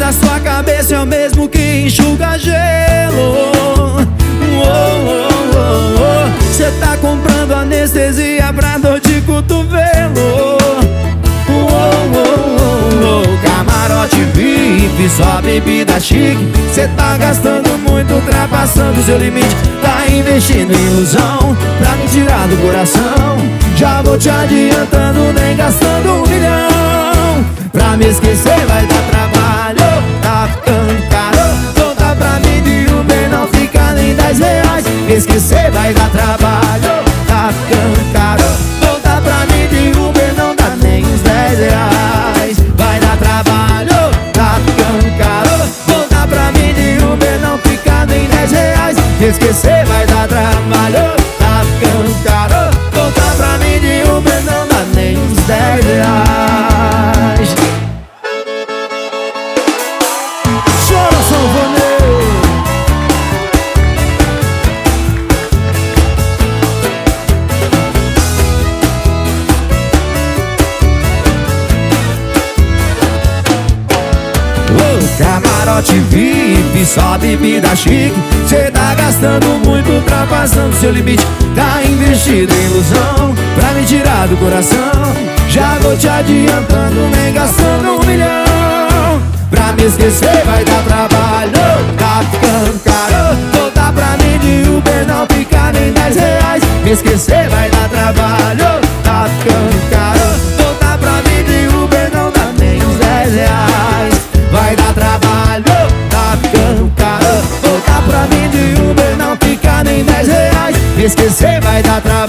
da sua cabeça é o mesmo que enxuga gelo. Cê tá comprando anestesia pra dor de cotovelo. Camarote VIP, só bebida chique. Cê tá gastando muito, ultrapassando o seu limite. Tá investindo em ilusão pra me tirar do coração. Já vou te adiantando, nem gastando 1 milhão. Pra me esquecer vai dar trabalho, tá ficando caro. Conta pra mim de Uber, não fica nem 10 reais. Esquecer vai dar trabalho, tá ficando caro. Conta pra mim de Uber, não dá nem uns 10 reais. Vai dar trabalho, tá ficando caro. Conta pra mim de Uber, não fica nem 10 reais. Esquecer vai dar trabalho, tá ficando caro. Conta pra mim de Uber, não dá nem uns 10 reais. Chora, sanfoneiro. Camarote VIP, só bebida chique. Cê tá gastando muito, ultrapassando seu limite. Tá investido em ilusão pra me tirar do coração. Já vou te adiantando, nem gastando 1 milhão. Pra me esquecer vai dar trabalho, tá ficando caro. Conta pra mim de Uber, não fica nem 10 reais. Me esquecer vai dar trabalho, tá ficando caro. Conta pra mim de Uber, não dá nem uns 10 reais. Vai dar trabalho, tá ficando caro. Voltar pra mim de Uber, não fica nem 10 reais. Esquecer vai dar trabalho.